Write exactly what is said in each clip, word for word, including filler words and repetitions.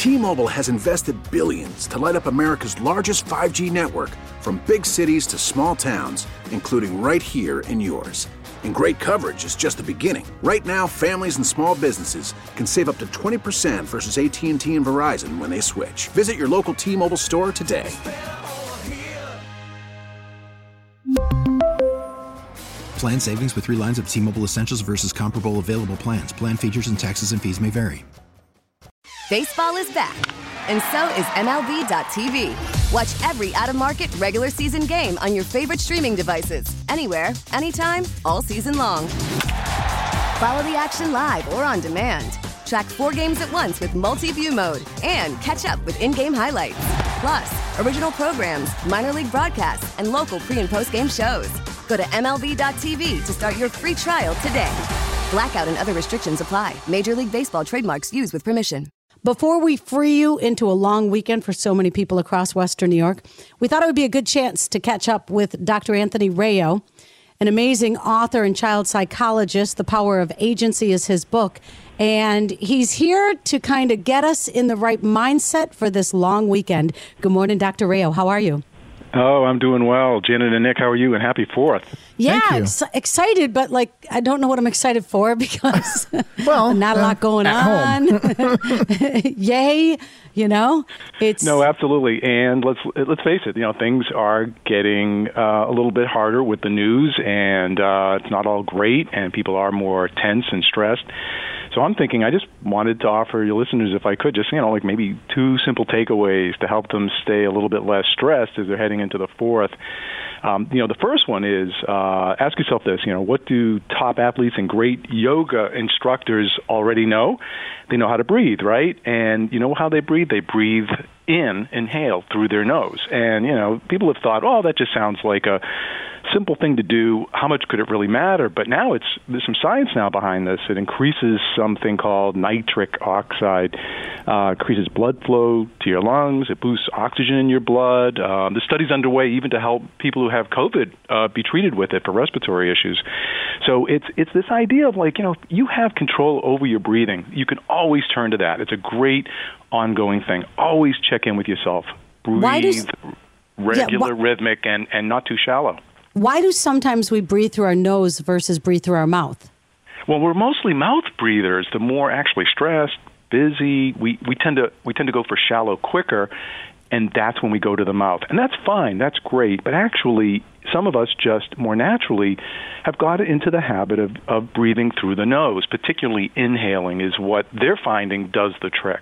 T-Mobile has invested billions to light up America's largest five G network, from big cities to small towns, including right here in yours. And great coverage is just the beginning. Right now, families and small businesses can save up to twenty percent versus A T and T and Verizon when they switch. Visit your local T-Mobile store today. Plan savings with three lines of T-Mobile Essentials versus comparable available plans. Plan features and taxes and fees may vary. Baseball is back, and so is M L B dot T V. Watch every out-of-market regular season game on your favorite streaming devices, anywhere, anytime, all season long. Follow the action live or on demand. Track four games at once with multi-view mode and catch up with in-game highlights. Plus, original programs, minor league broadcasts, and local pre- and post-game shows. Go to M L B dot T V to start your free trial today. Blackout and other restrictions apply. Major League Baseball trademarks used with permission. Before we free you into a long weekend for so many people across Western New York, we thought it would be a good chance to catch up with Doctor Anthony Rayo, an amazing author and child psychologist. The Power of Agency is his book. And he's here to kind of get us in the right mindset for this long weekend. Good morning, Doctor Rayo. How are you? Oh, I'm doing well. Janet and Nick, how are you? And happy fourth. Yeah, ex- excited, but like I don't know what I'm excited for because well, not a uh, lot going on. Yay, you know, it's no, absolutely. And let's let's face it, you know, things are getting uh, a little bit harder with the news, and uh, it's not all great, and people are more tense and stressed. So I'm thinking I just wanted to offer your listeners, if I could, just, you know, like maybe two simple takeaways to help them stay a little bit less stressed as they're heading into the fourth. Um, you know, the first one is uh, ask yourself this, you know, what do top athletes and great yoga instructors already know? They know how to breathe, right? And you know how they breathe? They breathe in, inhale through their nose. And, you know, people have thought, oh, that just sounds like a simple thing to do. How much could it really matter? But now it's there's some science now behind this. It increases something called nitric oxide, uh, increases blood flow to your lungs. It boosts oxygen in your blood. Uh, the study's underway even to help people who have COVID uh, be treated with it for respiratory issues. So it's it's this idea of like, you know, you have control over your breathing. You can always turn to that. It's a great ongoing thing. Always check in with yourself. Breathe, Why does, regular, yeah, wh- rhythmic, and, and not too shallow. Why do sometimes we breathe through our nose versus breathe through our mouth? Well, we're mostly mouth breathers. The more actually stressed, busy, we, we tend to we tend to go for shallow quicker, and that's when we go to the mouth. And that's fine, that's great, but actually some of us just more naturally have got into the habit of, of breathing through the nose, particularly inhaling is what they're finding does the trick.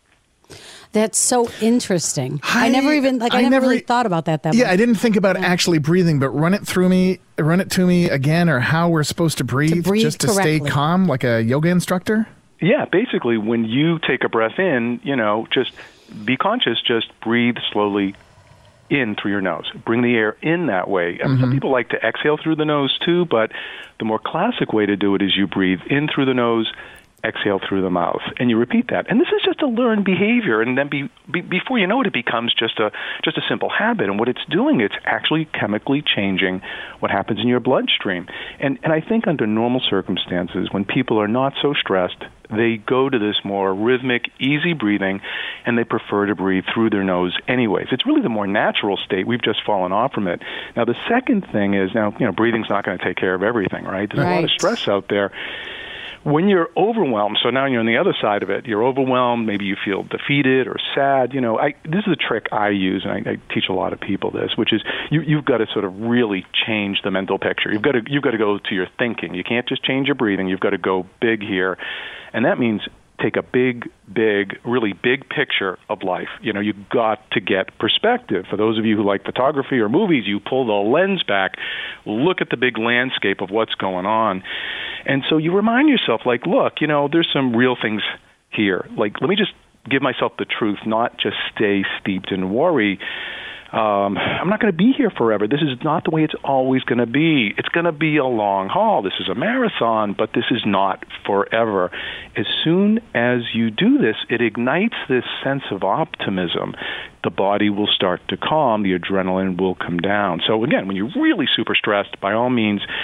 That's so interesting. I, I never even like I, I never, never really thought about that that Yeah, much. I didn't think about actually breathing, but run it through me, run it to me again, or how we're supposed to breathe, to breathe just to correctly. stay calm, like a yoga instructor. Yeah, basically, when you take a breath in, you know, just be conscious. Just breathe slowly in through your nose. Bring the air in that way. I mean, Mm-hmm. some people like to exhale through the nose too, but the more classic way to do it is you breathe in through the nose, exhale through the mouth, and you repeat that. And this is just a learned behavior, and then be, be, before you know it, it becomes just a just a simple habit. And what it's doing, it's actually chemically changing what happens in your bloodstream. And and I think under normal circumstances, when people are not so stressed, they go to this more rhythmic, easy breathing, and they prefer to breathe through their nose anyways. It's really the more natural state. We've just fallen off from it. Now, the second thing is, now, you know, breathing's not going to take care of everything, right? There's Right. a lot of stress out there. When you're overwhelmed, so now you're on the other side of it, you're overwhelmed, maybe you feel defeated or sad, you know, I, this is a trick I use, and I, I teach a lot of people this, which is you, you've got to sort of really change the mental picture. You've got to you've got to go to your thinking. You can't just change your breathing. You've got to go big here, and that means take a big, big, really big picture of life. You know, you've got to get perspective. For those of you who like photography or movies, you pull the lens back, look at the big landscape of what's going on. And so you remind yourself, like, look, you know, there's some real things here. Like, let me just give myself the truth, not just stay steeped in worry. Um, I'm not going to be here forever. This is not the way it's always going to be. It's going to be a long haul. This is a marathon, but this is not forever. As soon as you do this, it ignites this sense of optimism. The body will start to calm. The adrenaline will come down. So, again, when you're really super stressed, by all means,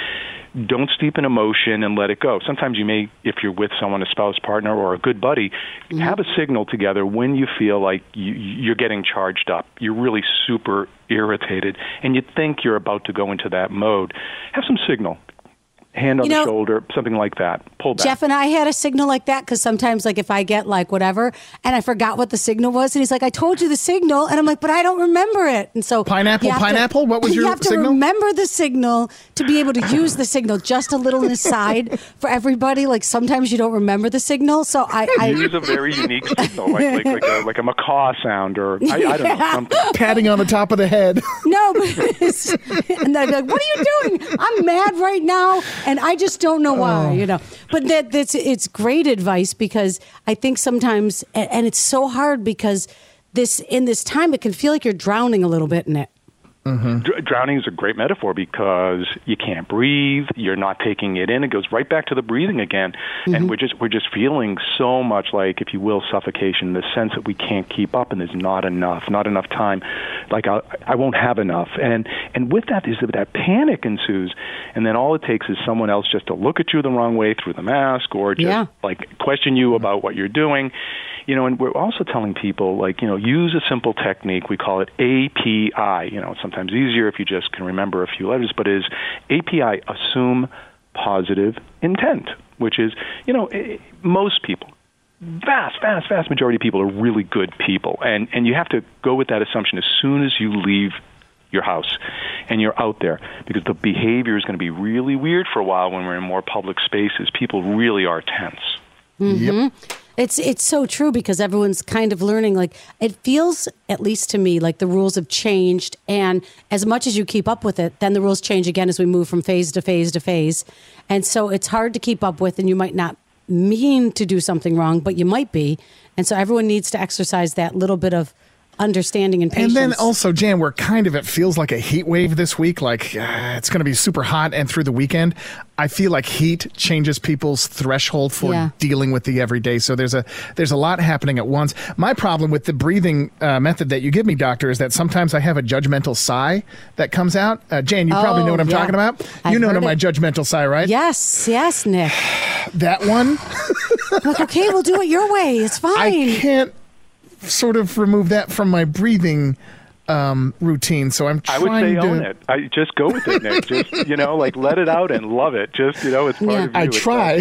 don't steep in emotion and let it go. Sometimes you may, if you're with someone, a spouse, partner, or a good buddy, mm-hmm. have a signal together when you feel like you, you're getting charged up. You're really super irritated, and you think you're about to go into that mode. Have some signal. Hand on you know, the shoulder, something like that. Pull back. Jeff and I had a signal like that because sometimes, like, if I get like whatever and I forgot what the signal was, and he's like, "I told you the signal," and I'm like, "But I don't remember it." And so pineapple, pineapple. To, what was your signal? You have to signal? remember the signal to be able to use the signal. Just a little aside for everybody. Like sometimes you don't remember the signal, so I, I use a very unique signal, like like, like, a, like a macaw sound, or I, I don't know, something. Patting on the top of the head. No, but it's, and they're like, "What are you doing? I'm mad right now, and I just don't know why." Oh. You know, but that that's it's great advice because I think sometimes, and, and it's so hard because this in this time it can feel like you're drowning a little bit in it. Mm-hmm. Dr- drowning is a great metaphor because you can't breathe. You're not taking it in. It goes right back to the breathing again, mm-hmm. and we're just we're just feeling so much like, if you will, suffocation. The sense that we can't keep up, and there's not enough, not enough time. Like I, I won't have enough, and and with that is that, that panic ensues, and then all it takes is someone else just to look at you the wrong way through the mask, or just yeah. like question you about what you're doing. You know, and we're also telling people, like, you know, use a simple technique. We call it A P I. You know, it's sometimes easier if you just can remember a few letters, but is A P I, assume positive intent, which is, you know, most people, vast, vast, vast majority of people are really good people. And, and you have to go with that assumption as soon as you leave your house and you're out there, because the behavior is going to be really weird for a while when we're in more public spaces. People really are tense. Mm-hmm. Yep. It's it's so true because everyone's kind of learning. Like it feels, at least to me, like the rules have changed. And as much as you keep up with it, then the rules change again as we move from phase to phase to phase. And so it's hard to keep up with, and you might not mean to do something wrong, but you might be. And so everyone needs to exercise that little bit of understanding and patience. And then also, Jan, we're kind of, it feels like a heat wave this week. Like uh, it's going to be super hot, and through the weekend, I feel like heat changes people's threshold for yeah. dealing with the everyday. So there's a there's a lot happening at once. My problem with the breathing uh, method that you give me, doctor, is that sometimes I have a judgmental sigh that comes out. Uh, Jan, you oh, probably know what I'm yeah. talking about. I've You know heard my it. judgmental sigh, right? Yes, yes, Nick. That one. Like, okay, we'll do it your way. It's fine. I can't sort of remove that from my breathing um, routine, so I'm trying I would say to own it. I just go with it, Nick. Just, you know, like let it out and love it. Just, you know, it's part Yeah. of you. I It's try.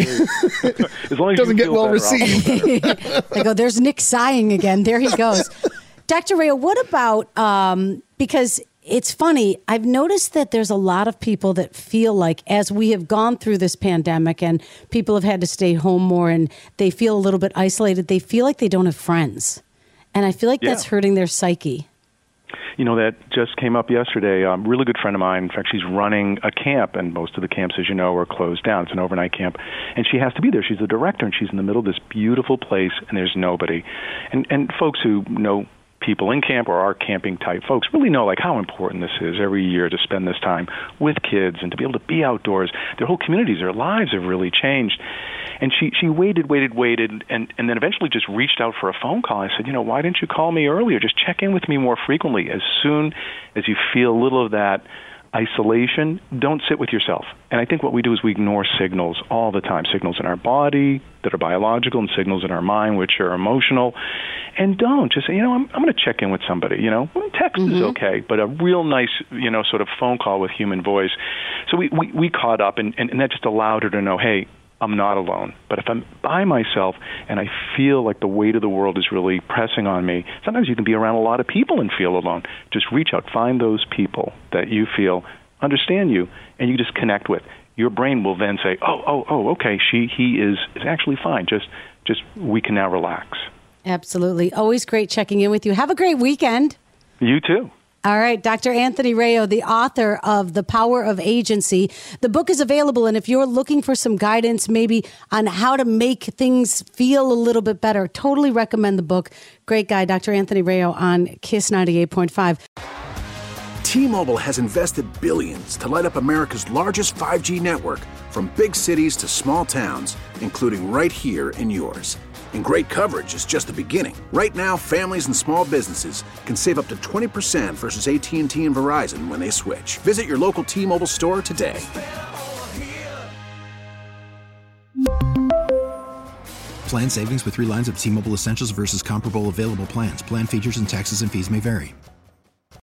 as long as Doesn't you get feel well better, I'll feel received. better. I go, there's Nick sighing again. There he goes. Doctor Rayo, what about, um, because it's funny, I've noticed that there's a lot of people that feel like as we have gone through this pandemic and people have had to stay home more and they feel a little bit isolated, they feel like they don't have friends. And I feel like Yeah. that's hurting their psyche. You know, that just came up yesterday. A um, really good friend of mine, in fact, she's running a camp, and most of the camps, as you know, are closed down. It's an overnight camp, and she has to be there. She's the director, and she's in the middle of this beautiful place, and there's nobody. And and folks who know people in camp or are camping type folks really know like how important this is every year to spend this time with kids and to be able to be outdoors. Their whole communities, their lives have really changed. And she, she waited, waited, waited, and, and then eventually just reached out for a phone call. I said, you know, why didn't you call me earlier? Just check in with me more frequently. As soon as you feel a little of that isolation, don't sit with yourself. And I think what we do is we ignore signals all the time, signals in our body that are biological and signals in our mind, which are emotional. And don't just say, you know, I'm, I'm going to check in with somebody, you know. Text mm-hmm. is okay, but a real nice, you know, sort of phone call with human voice. So we, we, we caught up, and, and, and that just allowed her to know, hey, I'm not alone. But if I'm by myself and I feel like the weight of the world is really pressing on me, sometimes you can be around a lot of people and feel alone. Just reach out. Find those people that you feel understand you and you just connect with. Your brain will then say, oh, oh, oh, okay, she, he is, is actually fine. Just, just we can now relax. Absolutely. Always great checking in with you. Have a great weekend. You too. All right, Doctor Anthony Rayo, the author of The Power of Agency. The book is available, and if you're looking for some guidance maybe on how to make things feel a little bit better, totally recommend the book. Great guy, Doctor Anthony Rayo on Kiss ninety-eight point five. T-Mobile has invested billions to light up America's largest five G network, from big cities to small towns, including right here in yours. And great coverage is just the beginning. Right now, families and small businesses can save up to twenty percent versus A T and T and Verizon when they switch. Visit your local T-Mobile store today. Plan savings with three lines of T-Mobile Essentials versus comparable available plans. Plan features and taxes and fees may vary.